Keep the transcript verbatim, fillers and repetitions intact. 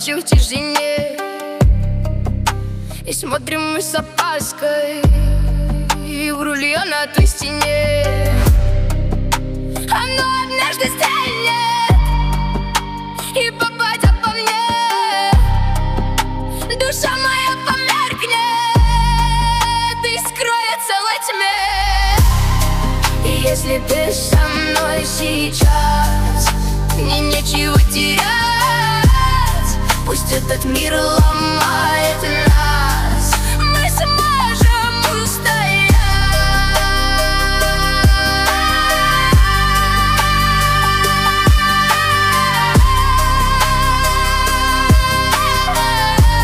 ночи в тишине, и смотрим мы с опаской в рулье на той стене. Оно однажды стрельнет и попадет по мне, душа моя померкнет и скроется во тьме. И если ты со мной сейчас, мне нечего терять. Пусть этот мир ломается,